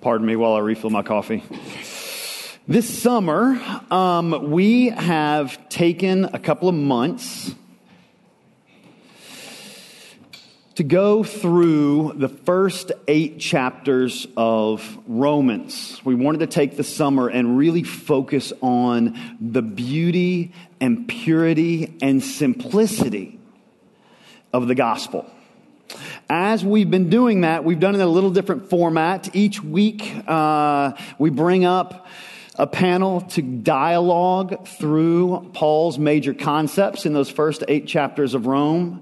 Pardon me while I refill my coffee. This summer, we have taken a couple of months to go through the first 8 chapters of Romans. We wanted to take the summer and really focus on the beauty and purity and simplicity of the gospel. As we've been doing that, we've done it in a little different format. Each week, we bring up a panel to dialogue through Paul's major concepts in those first 8 chapters of Romans.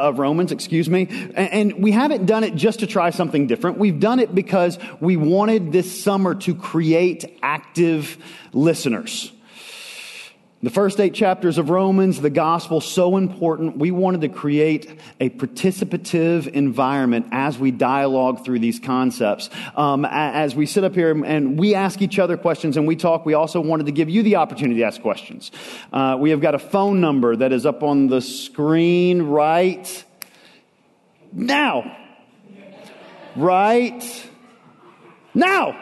And we haven't done it just to try something different. We've done it because we wanted this summer to create active listeners. The first 8 chapters of Romans, the gospel, so important. We wanted to create a participative environment as we dialogue through these concepts. As we sit up here and we ask each other questions and we talk, we also wanted to give you the opportunity to ask questions. We have got a phone number that is up on the screen right now. Right now.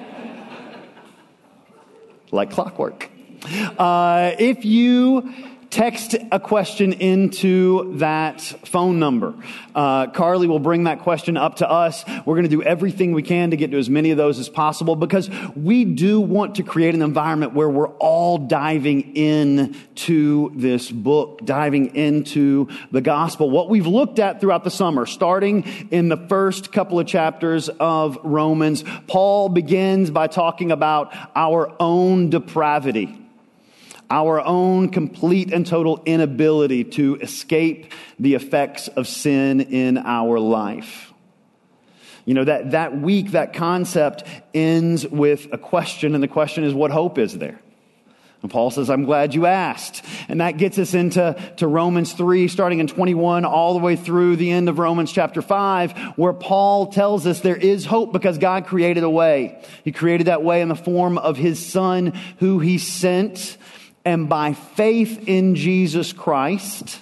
Like clockwork. If you text a question into that phone number, Carly will bring that question up to us. We're going to do everything we can to get to as many of those as possible because we do want to create an environment where we're all diving into this book, diving into the gospel. What we've looked at throughout the summer, starting in the first couple of chapters of Romans, Paul begins by talking about our own depravity. Our own complete and total inability to escape the effects of sin in our life. You know, that week, that concept ends with a question, and the question is, what hope is there? And Paul says, I'm glad you asked. And that gets us into Romans 3, starting in 21, all the way through the end of Romans chapter 5, where Paul tells us there is hope because God created a way. He created that way in the form of His Son, who He sent. And by faith in Jesus Christ,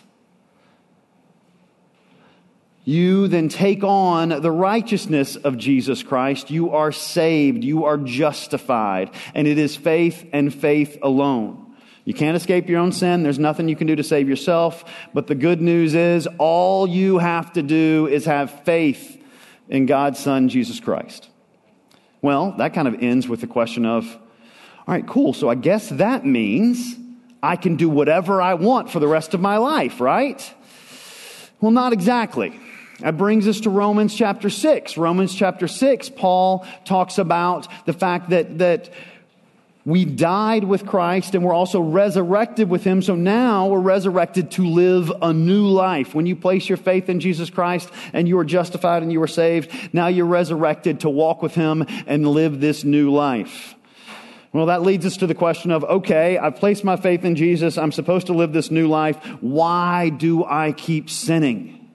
you then take on the righteousness of Jesus Christ. You are saved. You are justified. And it is faith and faith alone. You can't escape your own sin. There's nothing you can do to save yourself. But the good news is all you have to do is have faith in God's Son, Jesus Christ. Well, that kind of ends with the question of, all right, cool. So I guess that means I can do whatever I want for the rest of my life, right? Well, not exactly. That brings us to Romans chapter 6. Romans chapter 6, Paul talks about the fact that we died with Christ and we're also resurrected with Him. So now we're resurrected to live a new life. When you place your faith in Jesus Christ and you are justified and you are saved, now you're resurrected to walk with Him and live this new life. Well, that leads us to the question of, okay, I've placed my faith in Jesus. I'm supposed to live this new life. Why do I keep sinning?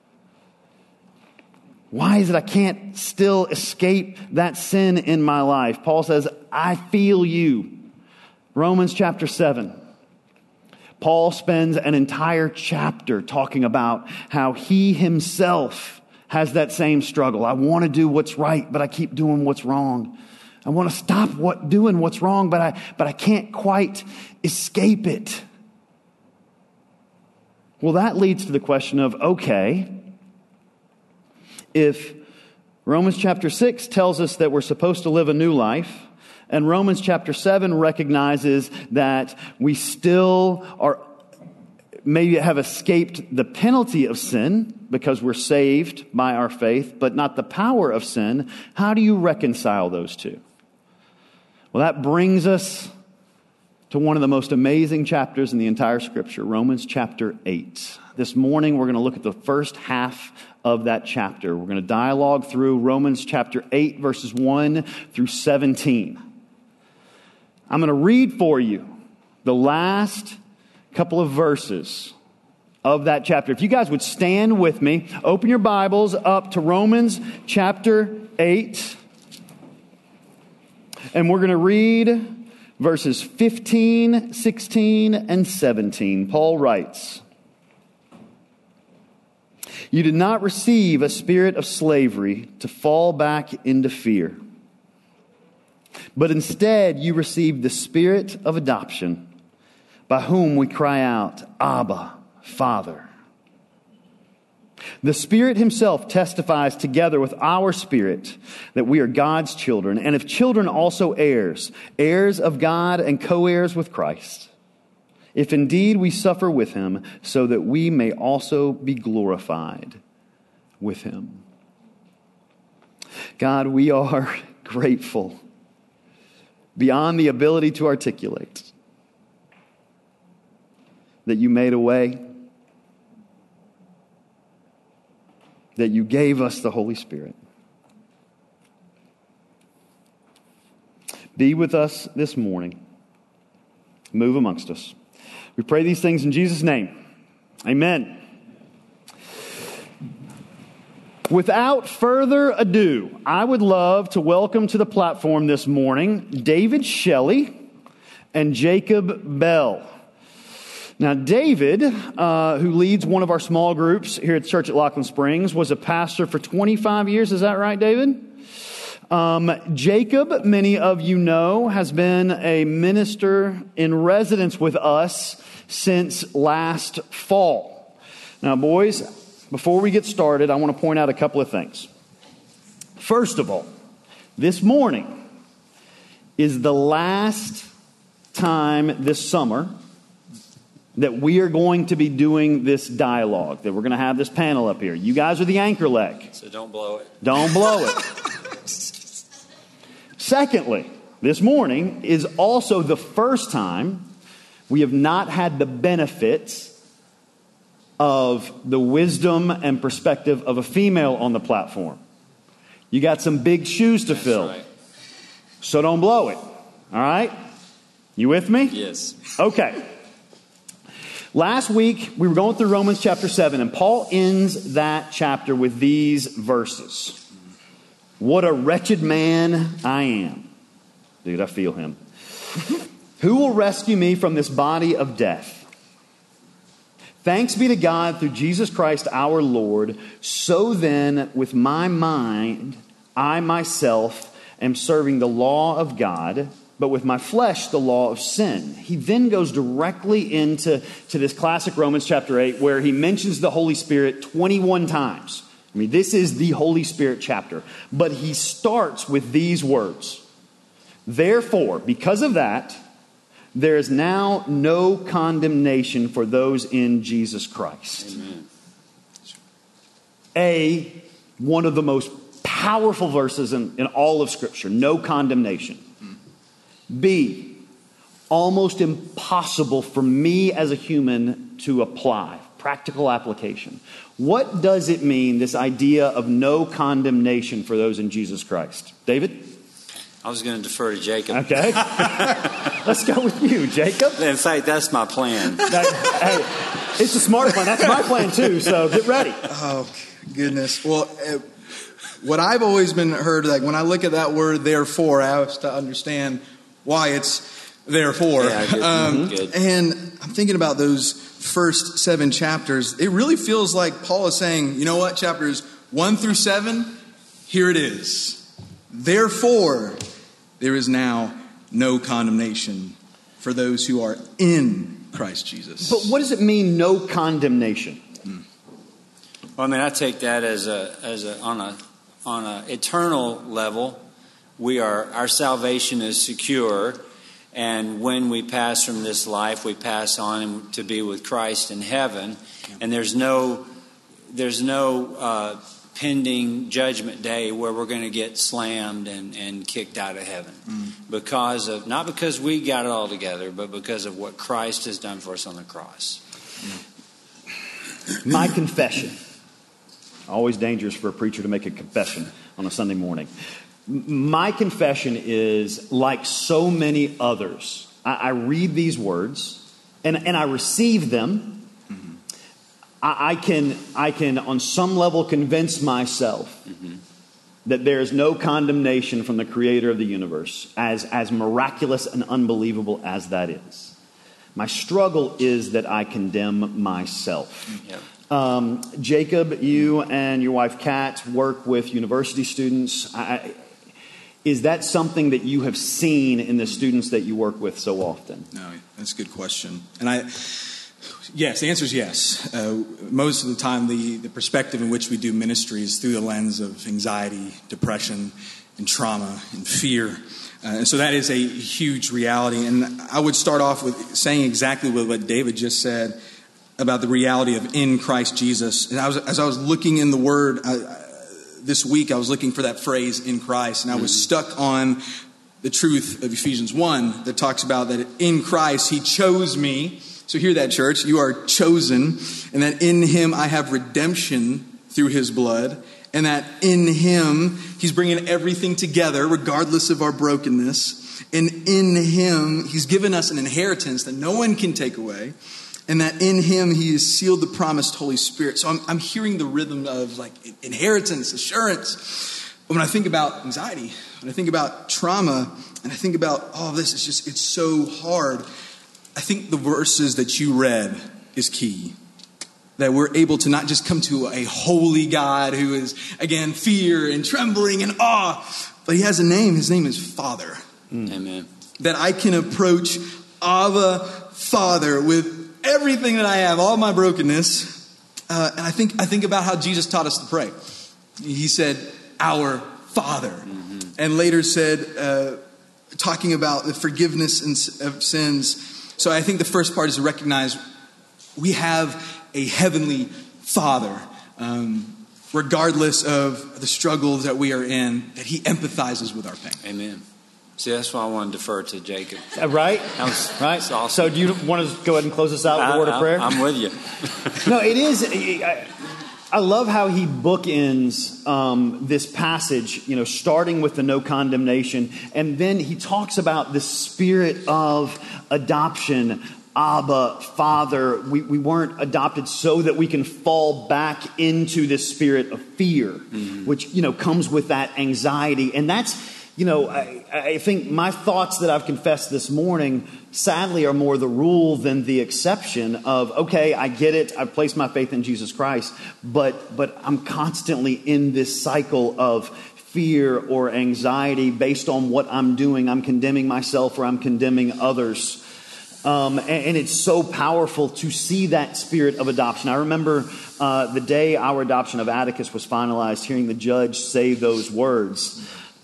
Why is it I can't still escape that sin in my life? Paul says, I feel you. Romans chapter 7. Paul spends an entire chapter talking about how he himself has that same struggle. I want to do what's right, but I keep doing what's wrong. I want to stop doing what's wrong, but I can't quite escape it. Well, that leads to the question of, okay, if Romans chapter 6 tells us that we're supposed to live a new life, and Romans chapter 7 recognizes that we still maybe have escaped the penalty of sin because we're saved by our faith, but not the power of sin, how do you reconcile those two? Well, that brings us to one of the most amazing chapters in the entire Scripture, Romans chapter 8. This morning, we're going to look at the first half of that chapter. We're going to dialogue through Romans chapter 8, verses 1 through 17. I'm going to read for you the last couple of verses of that chapter. If you guys would stand with me, open your Bibles up to Romans chapter 8. And we're going to read verses 15, 16, and 17. Paul writes, "You did not receive a spirit of slavery to fall back into fear. But instead, you received the Spirit of adoption, by whom we cry out, Abba, Father. The Spirit himself testifies together with our spirit that we are God's children, and if children, also heirs, heirs of God and co-heirs with Christ. If indeed we suffer with him, so that we may also be glorified with him. God, we are grateful beyond the ability to articulate that you made a way, that you gave us the Holy Spirit. Be with us this morning. Move amongst us. We pray these things in Jesus' name. Amen. Without further ado, I would love to welcome to the platform this morning David Shelley and Jacob Bell. Now, David, who leads one of our small groups here at Church at Laughlin Springs, was a pastor for 25 years. Is that right, David? Jacob, many of you know, has been a minister in residence with us since last fall. Now, boys, before we get started, I want to point out a couple of things. First of all, this morning is the last time this summer that we are going to be doing this dialogue, that we're going to have this panel up here. You guys are the anchor leg. So don't blow it. Don't blow it. Secondly, this morning is also the first time we have not had the benefits of the wisdom and perspective of a female on the platform. You got some big shoes to fill. Right. So don't blow it. All right? You with me? Yes. Okay. Last week, we were going through Romans chapter 7, and Paul ends that chapter with these verses. What a wretched man I am. Dude, I feel him. Who will rescue me from this body of death? Thanks be to God through Jesus Christ our Lord. So then, with my mind, I myself am serving the law of God, but with my flesh, the law of sin. He then goes directly into this classic Romans chapter 8, where he mentions the Holy Spirit 21 times. I mean, this is the Holy Spirit chapter. But he starts with these words. Therefore, because of that, there is now no condemnation for those in Jesus Christ. Amen. One of the most powerful verses in all of Scripture. No condemnation. B, almost impossible for me as a human to apply. Practical application. What does it mean, this idea of no condemnation for those in Jesus Christ? David? I was going to defer to Jacob. Okay. Let's go with you, Jacob. In fact, that's my plan. Hey, it's a smart plan. That's my plan too, so get ready. Oh, goodness. Well, what I've always been heard, like when I look at that word, therefore, I have to understand why it's therefore. Yeah, good. And I'm thinking about those first 7 chapters. It really feels like Paul is saying, you know what, chapters 1 through 7, here it is. Therefore, there is now no condemnation for those who are in Christ Jesus. But what does it mean, no condemnation? Well, I mean, I take that as on a eternal level. Our salvation is secure, and when we pass from this life, we pass on to be with Christ in heaven. And there's no pending judgment day where we're going to get slammed and kicked out of heaven not because we got it all together, but because of what Christ has done for us on the cross. My confession. Always dangerous for a preacher to make a confession on a Sunday morning. My confession is, like so many others, I read these words and I receive them. I can on some level convince myself that there is no condemnation from the Creator of the universe, as miraculous and unbelievable as that is. My struggle is that I condemn myself. Yep. Jacob, you and your wife Kat work with university students. Is that something that you have seen in the students that you work with so often? No, that's a good question. And yes, the answer is yes. Most of the time, the perspective in which we do ministry is through the lens of anxiety, depression, and trauma, and fear. And so that is a huge reality. And I would start off with saying exactly what David just said about the reality of in Christ Jesus. And as I was looking in the Word this week, I was looking for that phrase, in Christ. And I was stuck on the truth of Ephesians 1 that talks about that in Christ, He chose me. So hear that, church. You are chosen. And that in Him I have redemption through His blood. And that in Him, He's bringing everything together, regardless of our brokenness. And in Him, He's given us an inheritance that no one can take away. And that in Him, He has sealed the promised Holy Spirit. So I'm hearing the rhythm of like inheritance, assurance. But when I think about anxiety, when I think about trauma, and I think about all this, it's so hard. I think the verses that you read is key. That we're able to not just come to a holy God who is, again, fear and trembling and awe, but He has a name. His name is Father. Amen. That I can approach Abba, Father, with everything that I have, all my brokenness. And I think about how Jesus taught us to pray. He said, our Father. And later said, talking about the forgiveness of sins. So I think the first part is to recognize we have a heavenly Father, regardless of the struggles that we are in, that He empathizes with our pain. Amen. See, that's why I want to defer to Jacob. Right? Right. Awesome. So do you want to go ahead and close us out with a word of prayer? I'm with you. No, it is. I love how he bookends this passage, starting with the no condemnation. And then he talks about the spirit of adoption. Abba, Father. We weren't adopted so that we can fall back into this spirit of fear, which, comes with that anxiety. And that's, I think my thoughts that I've confessed this morning, sadly, are more the rule than the exception of, okay, I get it. I've placed my faith in Jesus Christ, but I'm constantly in this cycle of fear or anxiety based on what I'm doing. I'm condemning myself or I'm condemning others. And it's so powerful to see that spirit of adoption. I remember the day our adoption of Atticus was finalized, hearing the judge say those words.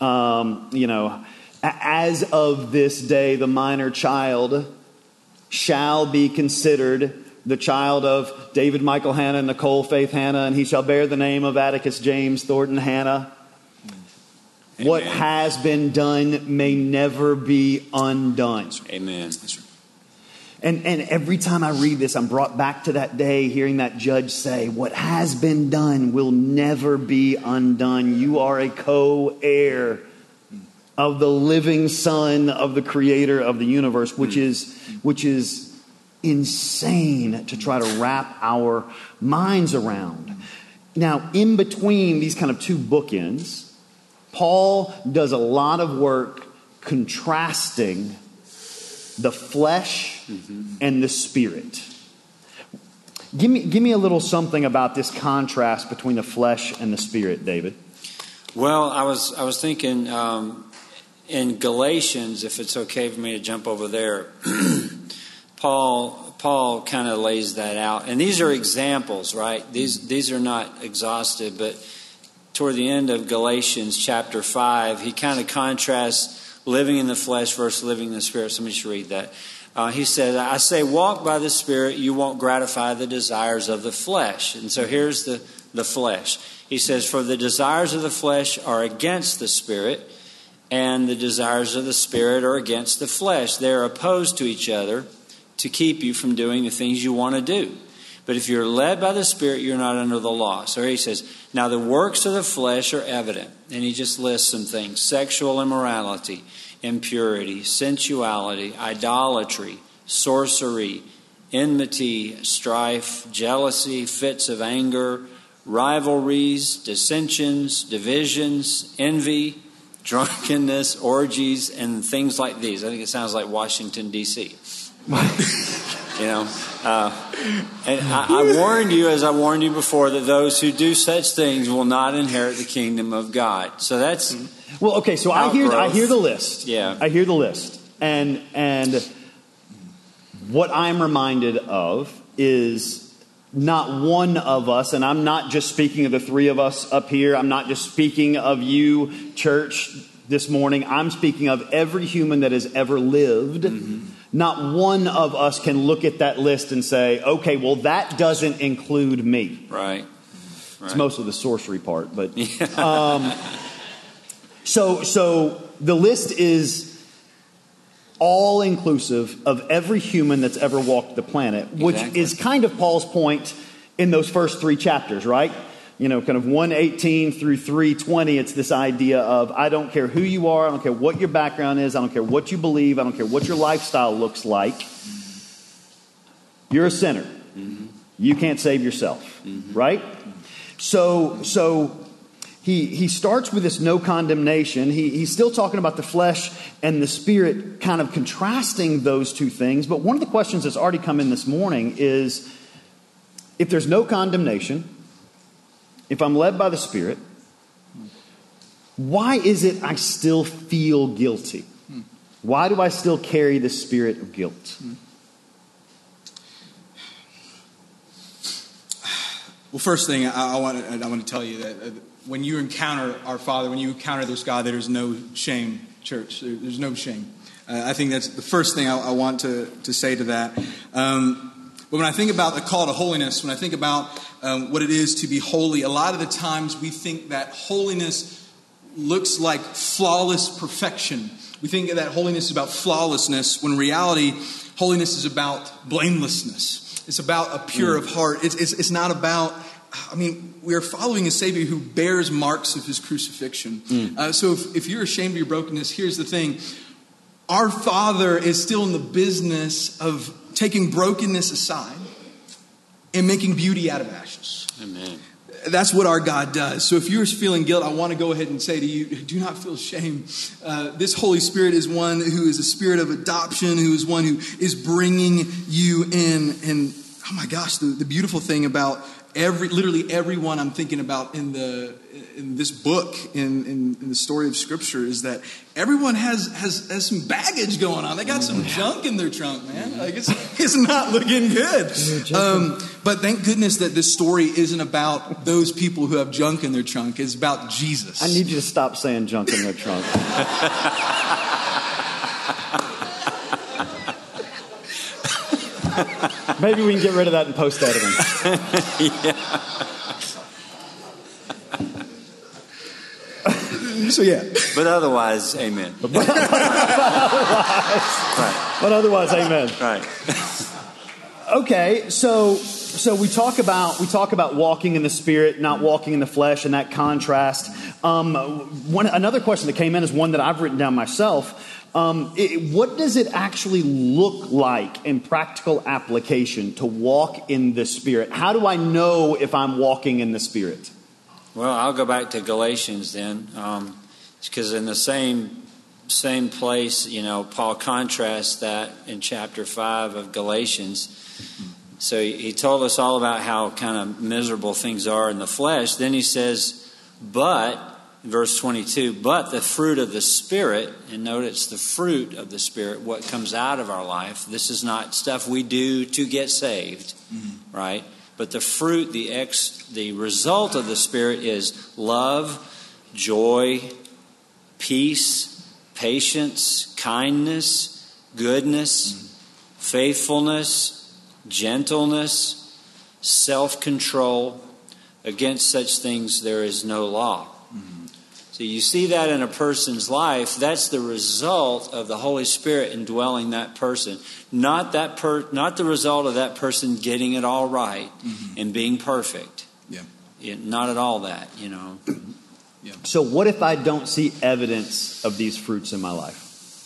As of this day, the minor child shall be considered the child of David, Michael, Hannah, Nicole, Faith, Hannah, and he shall bear the name of Atticus, James, Thornton, Hannah. Amen. What has been done may never be undone. Amen. And every time I read this, I'm brought back to that day, hearing that judge say, what has been done will never be undone. You are a co-heir of the living Son of the Creator of the universe, which is insane to try to wrap our minds around. Now, in between these kind of two bookends, Paul does a lot of work contrasting the flesh and the spirit. Give me a little something about this contrast between the flesh and the spirit, David. Well, I was thinking in Galatians, if it's okay for me to jump over there, Paul kind of lays that out, and these are examples, right? These are not exhaustive, but toward the end of Galatians chapter 5, he kind of contrasts living in the flesh versus living in the spirit. So let me just read that. He said, I say, walk by the Spirit, you won't gratify the desires of the flesh. And so here's the flesh. He says, for the desires of the flesh are against the Spirit, and the desires of the Spirit are against the flesh. They're opposed to each other to keep you from doing the things you want to do. But if you're led by the Spirit, you're not under the law. So here he says, now the works of the flesh are evident. And he just lists some things. Sexual immorality, impurity, sensuality, idolatry, sorcery, enmity, strife, jealousy, fits of anger, rivalries, dissensions, divisions, envy, drunkenness, orgies, and things like these. I think it sounds like Washington, D.C. And I warned you, as I warned you before, that those who do such things will not inherit the kingdom of God. So that's Well, okay, so I hear the list. Yeah. I hear the list. And what I'm reminded of is not one of us, and I'm not just speaking of the three of us up here. I'm not just speaking of you, church, this morning. I'm speaking of every human that has ever lived. Mm-hmm. Not one of us can look at that list and say, okay, well, that doesn't include me. Right. It's mostly the sorcery part, but so the list is all inclusive of every human that's ever walked the planet, which is kind of Paul's point in those first three chapters, right? You know, kind of 1:18 through 3:20. It's this idea of I don't care who you are, I don't care what your background is, I don't care what you believe, I don't care what your lifestyle looks like. You're a sinner. Mm-hmm. You can't save yourself, right? So he starts with this no condemnation. He's still talking about the flesh and the spirit, kind of contrasting those two things. But one of the questions that's already come in this morning is, if there's no condemnation, if I'm led by the Spirit, why is it I still feel guilty? Why do I still carry the spirit of guilt? Well, first thing I want to tell you that when you encounter our Father, when you encounter this God, there's no shame, church. There's no shame. I think that's the first thing I want to say to that. But when I think about the call to holiness, when I think about what it is to be holy, a lot of the times we think that holiness looks like flawless perfection. We think that holiness is about flawlessness, when in reality, holiness is about blamelessness. It's about a pure of heart. It's not about, we are following a Savior who bears marks of his crucifixion. So if you're ashamed of your brokenness, here's the thing. Our Father is still in the business of taking brokenness aside and making beauty out of ashes. Amen. That's what our God does. So if you're feeling guilt, I want to go ahead and say to you, do not feel shame. This Holy Spirit is one who is a spirit of adoption, who is one who is bringing you in. And oh my gosh, the beautiful thing about literally everyone I'm thinking about in this book, in the story of Scripture, is that everyone has some baggage going on. They got some junk in their trunk, man. Like it's not looking good. But thank goodness that this story isn't about those people who have junk in their trunk. It's about Jesus. I need you to stop saying junk in their trunk. Maybe we can get rid of that in post-editing. So yeah. But otherwise, amen. But otherwise, amen. Right. Okay, so we talk about walking in the Spirit, not walking in the flesh, and that contrast. Another question that came in is one that I've written down myself. What does it actually look like in practical application to walk in the Spirit? How do I know if I'm walking in the Spirit? Well, I'll go back to Galatians then, because in the same place, Paul contrasts that in chapter 5 of Galatians. So he told us all about how kind of miserable things are in the flesh. Then he says, but, verse 22, but the fruit of the Spirit, and note it's the fruit of the Spirit, what comes out of our life. This is not stuff we do to get saved, right? But the fruit, the result of the Spirit is love, joy, peace, patience, kindness, goodness, faithfulness, gentleness, self-control. Against such things there is no law. So you see that in a person's life. That's the result of the Holy Spirit indwelling that person. Not the result of that person getting it all right and being perfect. Not at all that, Yeah. So what if I don't see evidence of these fruits in my life?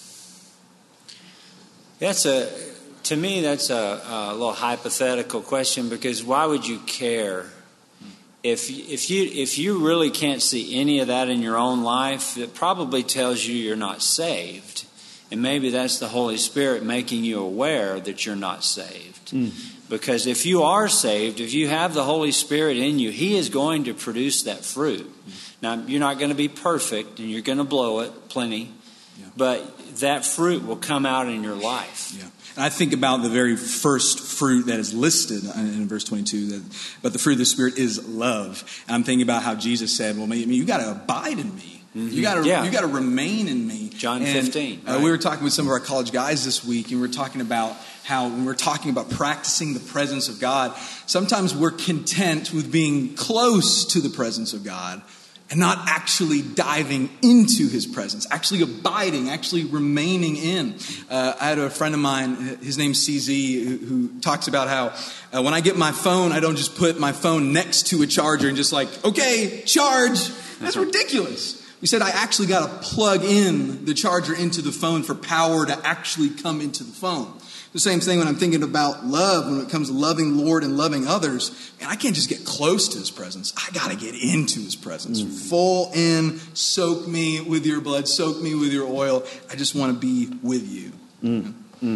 To me, that's a little hypothetical question, because why would you care? If you really can't see any of that in your own life, it probably tells you you're not saved. And maybe that's the Holy Spirit making you aware that you're not saved. Because if you are saved, if you have the Holy Spirit in you, He is going to produce that fruit. Now, you're not going to be perfect, and you're going to blow it plenty, but that fruit will come out in your life. Yeah. And I think about the very first fruit that is listed in verse 22, but the fruit of the Spirit is love. And I'm thinking about how Jesus said, well, you got to abide in me. Mm-hmm. You got to remain in me. John 15. Right? We were talking with some of our college guys this week, and we were talking about how when we're talking about practicing the presence of God, sometimes we're content with being close to the presence of God and not actually diving into his presence, actually abiding, actually remaining in. I had a friend of mine, his name's CZ, who talks about how when I get my phone, I don't just put my phone next to a charger and just like, okay, charge. That's ridiculous. We said I actually got to plug in the charger into the phone for power to actually come into the phone. The same thing when I'm thinking about love, when it comes to loving Lord and loving others. Man, I can't just get close to his presence. I got to get into his presence. Full in, soak me with your blood, soak me with your oil. I just want to be with you.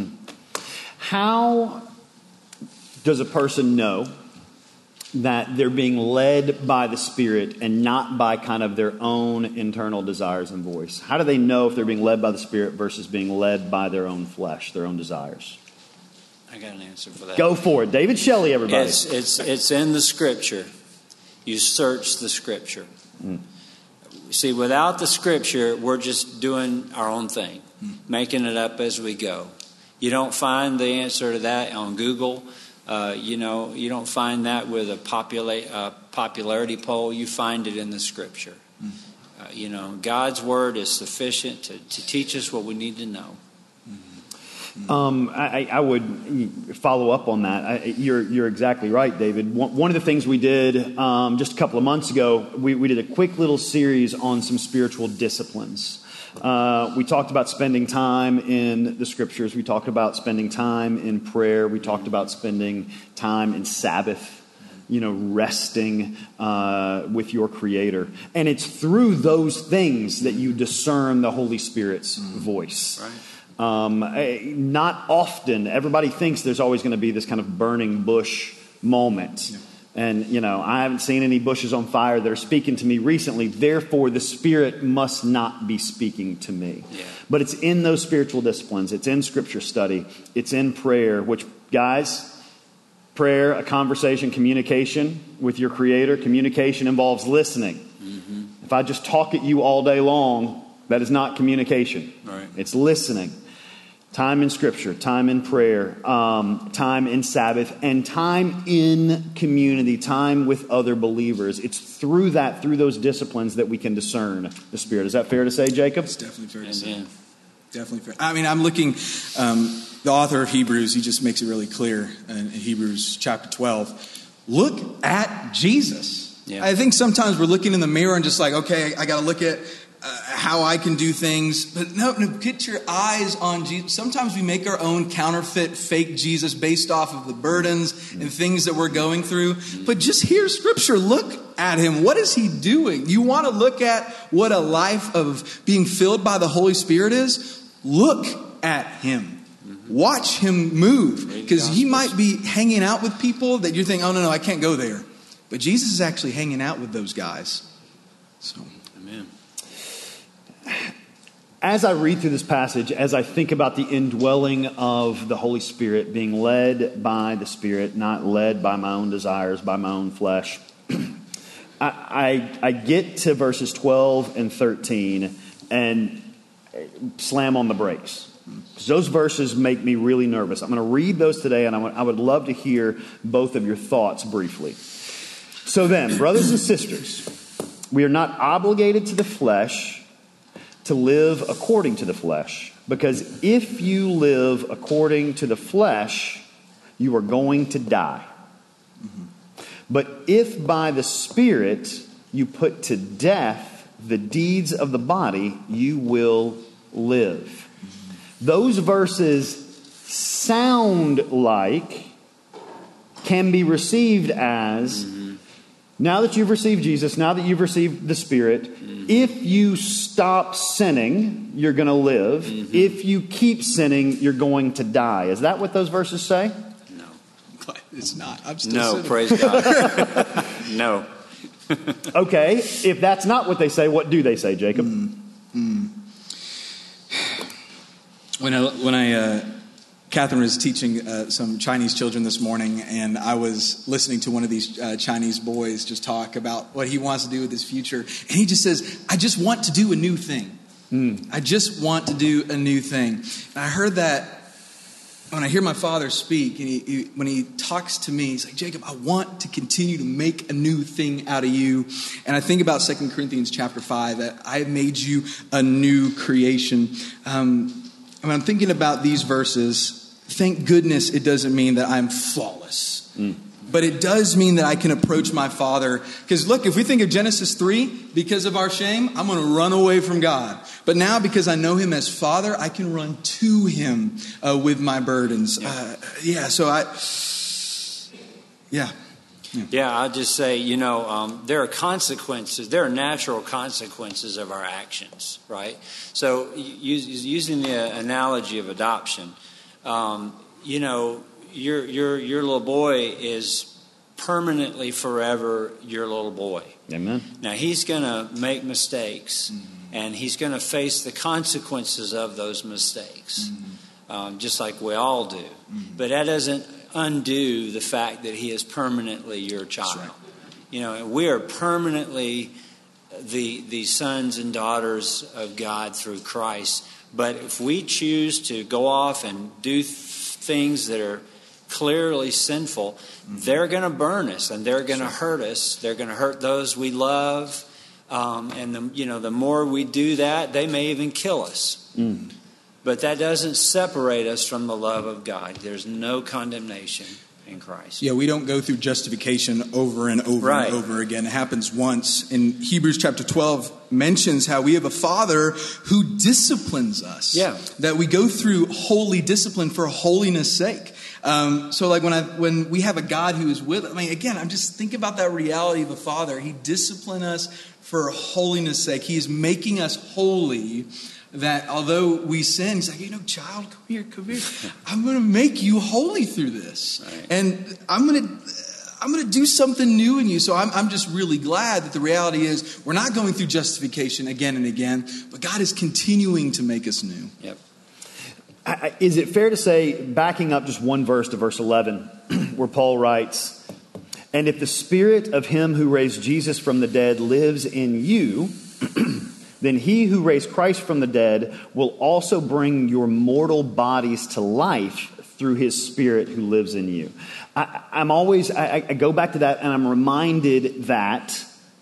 How does a person know that they're being led by the Spirit and not by kind of their own internal desires and voice? How do they know if they're being led by the Spirit versus being led by their own flesh, their own desires? I got an answer for that. Go for it. David Shelley, everybody. It's in the Scripture. You search the Scripture. See, without the Scripture, we're just doing our own thing, making it up as we go. You don't find the answer to that on Google. You don't find that with a popularity poll. You find it in the Scripture. God's Word is sufficient to teach us what we need to know. I would follow up on that. You're exactly right, David. One of the things we did just a couple of months ago, we did a quick little series on some spiritual disciplines. We talked about spending time in the Scriptures. We talked about spending time in prayer. We talked about spending time in Sabbath, resting with your Creator. And it's through those things that you discern the Holy Spirit's voice. Right. Not often. Everybody thinks there's always going to be this kind of burning bush moment. Yeah. And, I haven't seen any bushes on fire that are speaking to me recently. Therefore, the Spirit must not be speaking to me. Yeah. But it's in those spiritual disciplines. It's in Scripture study. It's in prayer, which, guys, prayer, a conversation, communication with your Creator. Communication involves listening. Mm-hmm. If I just talk at you all day long, that is not communication. Right. It's listening. Time in Scripture, time in prayer, time in Sabbath, and time in community, time with other believers. It's through those disciplines that we can discern the Spirit. Is that fair to say, Jacob? It's definitely fair to say. Definitely fair. I mean, I'm looking, the author of Hebrews, he just makes it really clear in Hebrews chapter 12. Look at Jesus. Yeah. I think sometimes we're looking in the mirror and just like, okay, I got to look at how I can do things. But no, get your eyes on Jesus. Sometimes we make our own counterfeit, fake Jesus based off of the burdens and things that we're going through. But just hear Scripture. Look at him. What is he doing? You want to look at what a life of being filled by the Holy Spirit is? Look at him. Watch him move. Because he might be hanging out with people that you're thinking, oh, no, I can't go there. But Jesus is actually hanging out with those guys. So, amen. As I read through this passage, as I think about the indwelling of the Holy Spirit, being led by the Spirit, not led by my own desires, by my own flesh, I get to verses 12 and 13 and slam on the brakes. Because those verses make me really nervous. I'm going to read those today, and I would love to hear both of your thoughts briefly. So then, brothers and sisters, we are not obligated to the flesh to live according to the flesh. Because if you live according to the flesh, you are going to die. Mm-hmm. But if by the Spirit you put to death the deeds of the body, you will live. Mm-hmm. Those verses sound like, can be received as, now that you've received Jesus, now that you've received the Spirit, if you stop sinning, you're going to live. Mm-hmm. If you keep sinning, you're going to die. Is that what those verses say? No. It's not. I'm still no, sinning. Praise God. No. Okay, if that's not what they say, what do they say, Jacob? Catherine was teaching some Chinese children this morning, and I was listening to one of these Chinese boys just talk about what he wants to do with his future. And he just says, I just want to do a new thing. I just want to do a new thing. And I heard that when I hear my father speak, and when he talks to me, he's like, Jacob, I want to continue to make a new thing out of you. And I think about 2 Corinthians chapter 5, that I have made you a new creation. When I'm thinking about these verses, thank goodness it doesn't mean that I'm flawless. But it does mean that I can approach my Father. Because look, if we think of Genesis 3, because of our shame, I'm going to run away from God. But now, because I know Him as Father, I can run to Him with my burdens. I'll just say, there are consequences. There are natural consequences of our actions, right? So using the analogy of adoption, your little boy is permanently forever your little boy. Amen. Now, he's going to make mistakes, and he's going to face the consequences of those mistakes, just like we all do. But that doesn't undo the fact that he is permanently your child. Right. We are permanently the sons and daughters of God through Christ. But if we choose to go off and do things that are clearly sinful, they're going to burn us, and they're going to hurt us. They're going to hurt those we love, and the more we do that, they may even kill us. But that doesn't separate us from the love of God. There's no condemnation in Christ. Yeah, we don't go through justification over and over and over again. It happens once. In Hebrews chapter 12 mentions how we have a Father who disciplines us. Yeah. That we go through holy discipline for holiness' sake. So like when we have a God who is with us, again, I'm just thinking about that reality of a Father. He disciplines us for holiness' sake. He is making us holy. That although we sin, He's like, child, come here. I'm going to make you holy through this. Right. And I'm going to do something new in you. So I'm just really glad that the reality is we're not going through justification again and again, but God is continuing to make us new. Yep. Is it fair to say, backing up just one verse to verse 11, where Paul writes, and if the Spirit of Him who raised Jesus from the dead lives in you, then He who raised Christ from the dead will also bring your mortal bodies to life through His Spirit who lives in you. I go back to that, and I'm reminded that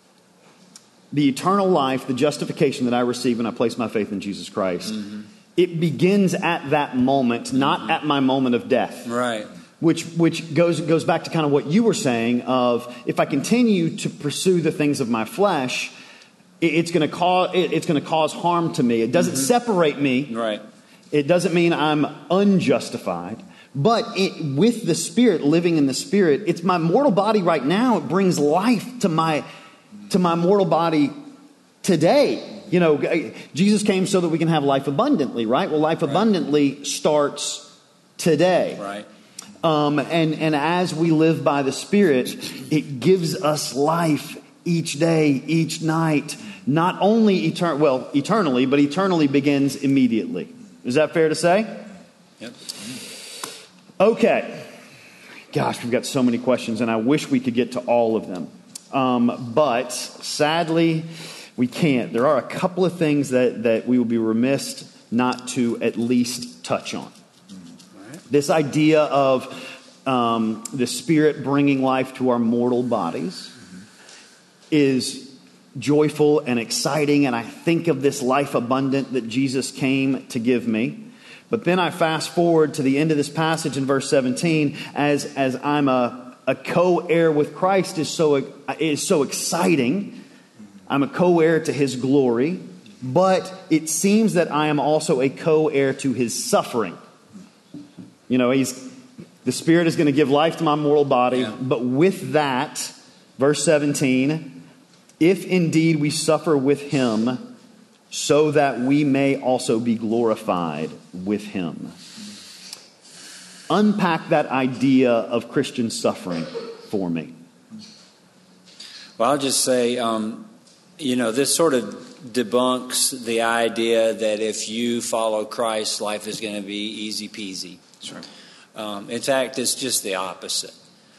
the eternal life, the justification that I receive when I place my faith in Jesus Christ, it begins at that moment, not at my moment of death. Right. Which goes back to kind of what you were saying of, if I continue to pursue the things of my flesh, it's going to cause harm to me. It doesn't separate me. Right. It doesn't mean I'm unjustified. But with the Spirit, living in the Spirit, it's my mortal body right now. It brings life to my mortal body today. Jesus came so that we can have life abundantly, right? Well, life abundantly starts today. Right. And as we live by the Spirit, it gives us life each day, each night. Not only eternally, but eternally begins immediately. Is that fair to say? Yep. Okay. Gosh, we've got so many questions, and I wish we could get to all of them. But sadly, we can't. There are a couple of things that we will be remiss not to at least touch on. Right. This idea of the Spirit bringing life to our mortal bodies is joyful and exciting, and I think of this life abundant that Jesus came to give me. But then I fast forward to the end of this passage in verse 17, as I'm a co-heir with Christ is so exciting. I'm a co-heir to His glory, but it seems that I am also a co-heir to His suffering. The Spirit is going to give life to my mortal body, but with that, verse 17, if indeed we suffer with Him, so that we may also be glorified with Him. Unpack that idea of Christian suffering for me. Well, I'll just say, this sort of debunks the idea that if you follow Christ, life is going to be easy peasy. That's right. In fact, it's just the opposite.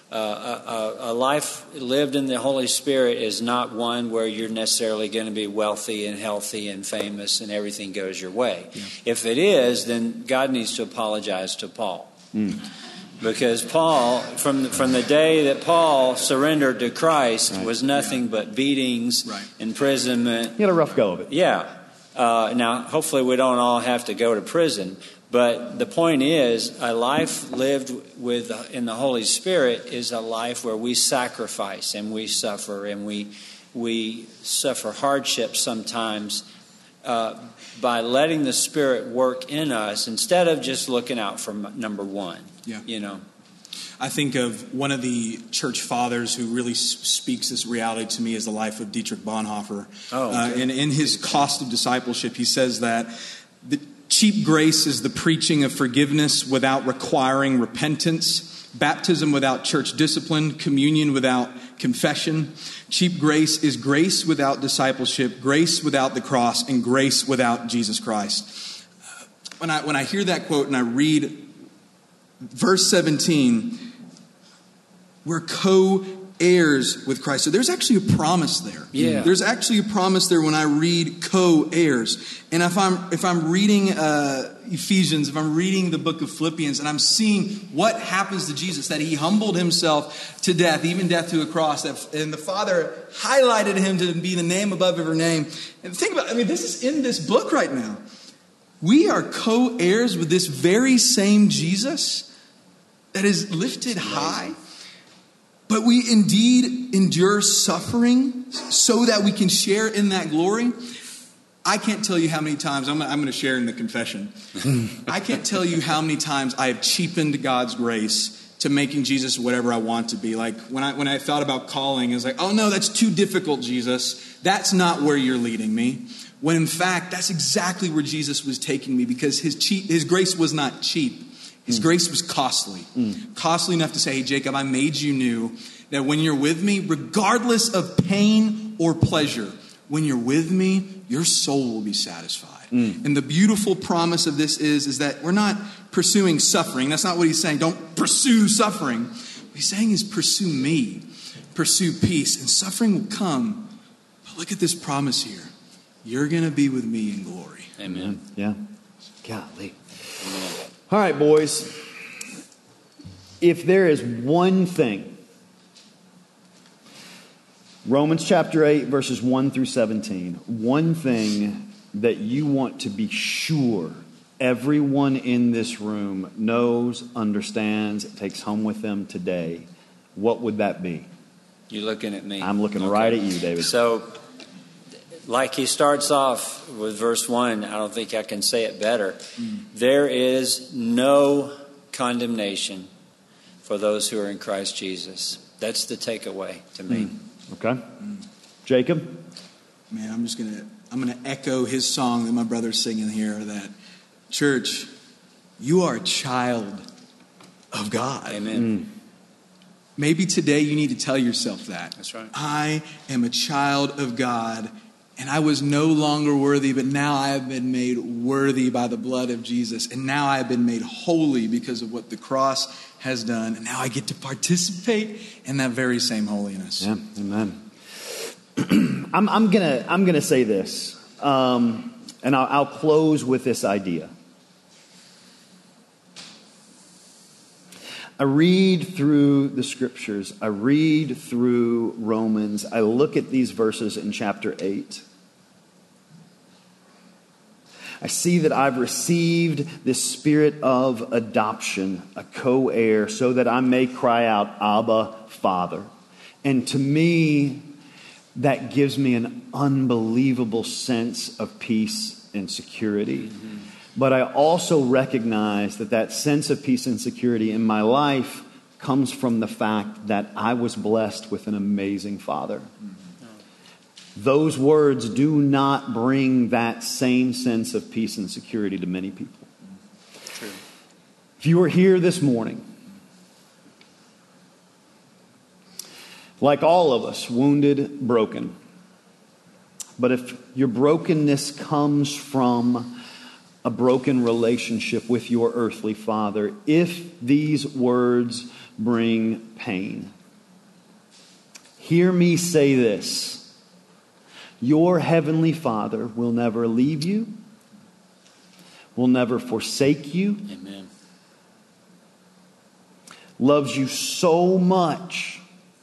A life lived in the Holy Spirit is not one where you're necessarily going to be wealthy and healthy and famous and everything goes your way. Yeah. If it is, then God needs to apologize to Paul. Because Paul, from the day that Paul surrendered to Christ, was nothing but beatings, imprisonment. He had a rough go of it. Yeah. Now, hopefully we don't all have to go to prison. But the point is, a life lived in the Holy Spirit is a life where we sacrifice and we suffer and we suffer hardship sometimes by letting the Spirit work in us instead of just looking out for number one. Yeah. I think of one of the church fathers who really speaks this reality to me is the life of Dietrich Bonhoeffer. And in his Cost of Discipleship, he says that the cheap grace is the preaching of forgiveness without requiring repentance, baptism without church discipline, communion without confession. Cheap grace is grace without discipleship, grace without the cross, and grace without Jesus Christ. When I hear that quote and I read verse 17, we're co-heirs with Christ. So there's actually a promise there. Yeah. There's actually a promise there when I read co-heirs. And if I'm reading Ephesians, if I'm reading the book of Philippians, and I'm seeing what happens to Jesus, that he humbled himself to death, even death to a cross, and the Father highlighted him to be the name above every name. And think about, this is in this book right now. We are co-heirs with this very same Jesus that is lifted high. But we indeed endure suffering so that we can share in that glory. I can't tell you how many times, I'm going to share in the confession. I can't tell you how many times I have cheapened God's grace to making Jesus whatever I want to be. Like when I thought about calling, I was like, oh no, that's too difficult, Jesus. That's not where you're leading me. When in fact, that's exactly where Jesus was taking me, because his grace was not cheap. His grace was costly. Costly enough to say, hey, Jacob, I made you new. That when you're with me, regardless of pain or pleasure, when you're with me, your soul will be satisfied. And the beautiful promise of this is that we're not pursuing suffering. That's not what he's saying. Don't pursue suffering. What he's saying is pursue me. Pursue peace. And suffering will come. But look at this promise here. You're going to be with me in glory. Amen. Yeah. Golly. Amen. All right, boys. If there is one thing, Romans chapter 8, verses 1 through 17, one thing that you want to be sure everyone in this room knows, understands, takes home with them today, what would that be? You're looking at me. I'm looking right at you, David. So, like he starts off with verse 1, I don't think I can say it better. There is no condemnation for those who are in Christ Jesus. That's the takeaway to me. Okay. Jacob? Man, I'm gonna echo his song that my brother's singing here, that church, you are a child of God. Amen. Maybe today you need to tell yourself that. That's right. I am a child of God, and I was no longer worthy, but now I have been made worthy by the blood of Jesus. And now I have been made holy because of what the cross has done. And now I get to participate in that very same holiness. Yeah, amen. I'm gonna say this, and I'll close with this idea. I read through the scriptures. I read through Romans. I look at these verses in chapter 8. I see that I've received this spirit of adoption, a co-heir, so that I may cry out, Abba, Father. And to me, that gives me an unbelievable sense of peace and security. But I also recognize that sense of peace and security in my life comes from the fact that I was blessed with an amazing father. Those words do not bring that same sense of peace and security to many people. True. If you were here this morning, like all of us, wounded, broken. But if your brokenness comes from a broken relationship with your earthly father, if these words bring pain, hear me say this. Your heavenly Father will never leave you, will never forsake you. Amen. Loves you so much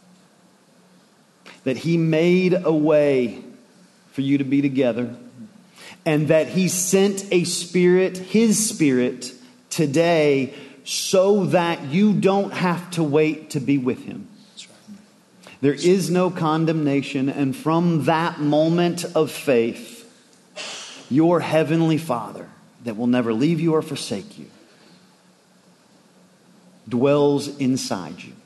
that He made a way for you to be together, and that He sent a Spirit, His Spirit, today so that you don't have to wait to be with Him. That's right. There is no condemnation, and from that moment of faith, your heavenly Father, that will never leave you or forsake you, dwells inside you.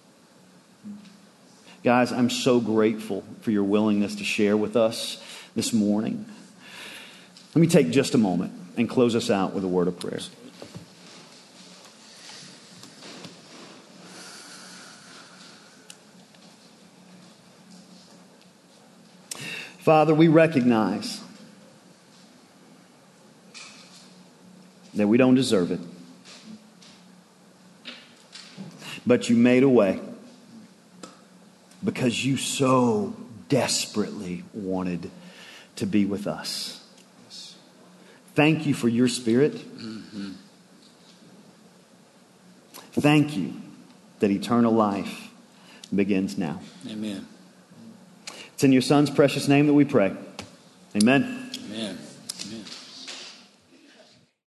Guys, I'm so grateful for your willingness to share with us this morning. Let me take just a moment and close us out with a word of prayer. Father, we recognize that we don't deserve it, but you made a way because you so desperately wanted to be with us. Thank you for your Spirit. Mm-hmm. Thank you that eternal life begins now. Amen. It's in your Son's precious name that we pray. Amen.